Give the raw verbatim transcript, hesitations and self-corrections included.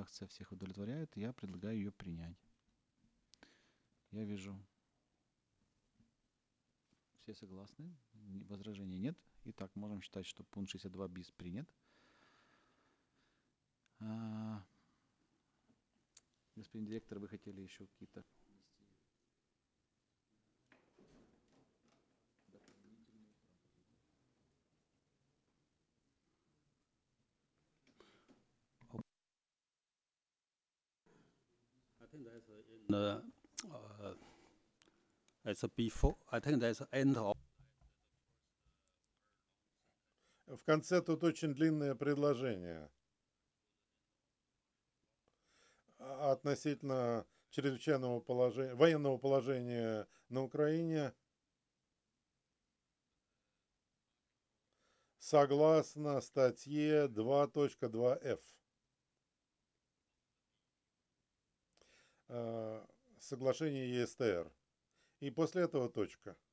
фракция всех удовлетворяет, я предлагаю ее принять. Я вижу. Все согласны? Возражений нет. Итак, можем считать, что пункт шестьдесят два bis принят. А, господин директор, вы хотели еще какие-то... I think that's in the, uh, it's a before, I think that's end of. В конце тут очень длинное предложение относительно чрезвычайного положения, военного положения на Украине, согласно статье два точка два эф. Соглашение ЕСТР. И после этого точка.